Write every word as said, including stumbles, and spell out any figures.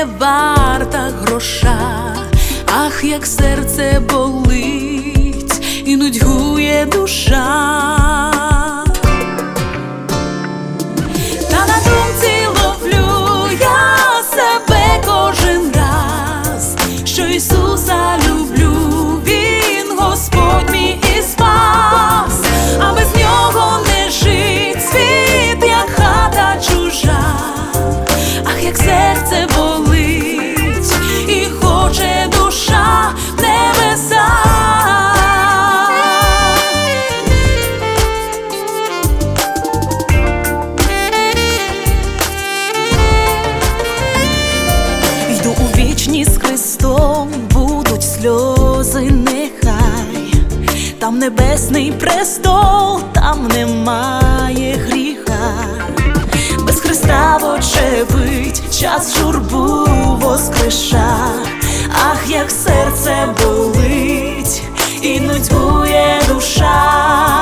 не варта гроша. Ах, як серце болить і нудьгує душа. Та на думці ловлю я себе кожен раз, що Ісуса люблю, Він Господь мій і спас, а без Нього не жить світ, як хата чужа. Ах, як серце болить і хоче душа в небеса. Йду у вічність з Христом, будуть сльози нехай, там небесний престол, там немає гріха. Без Христа вочевидь час журбу воскреша. Ах, як серце болить і нудьгує душа.